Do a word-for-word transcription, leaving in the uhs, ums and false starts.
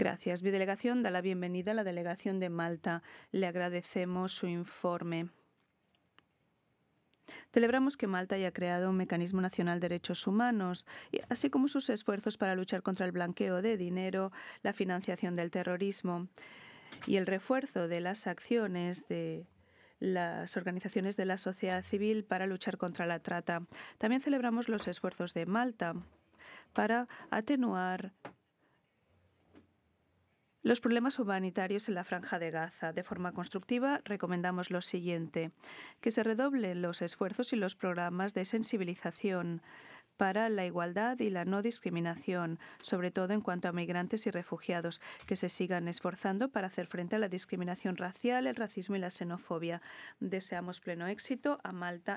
Gracias. Mi delegación da la bienvenida a la delegación de Malta. Le agradecemos su informe. Celebramos que Malta haya creado un mecanismo nacional de derechos humanos, así como sus esfuerzos para luchar contra el blanqueo de dinero, la financiación del terrorismo y el refuerzo de las acciones de las organizaciones de la sociedad civil para luchar contra la trata. También celebramos los esfuerzos de Malta para atenuar los problemas humanitarios en la Franja de Gaza. De forma constructiva, recomendamos lo siguiente: que se redoblen los esfuerzos y los programas de sensibilización para la igualdad y la no discriminación, sobre todo en cuanto a migrantes y refugiados, que se sigan esforzando para hacer frente a la discriminación racial, el racismo y la xenofobia. Deseamos pleno éxito a Malta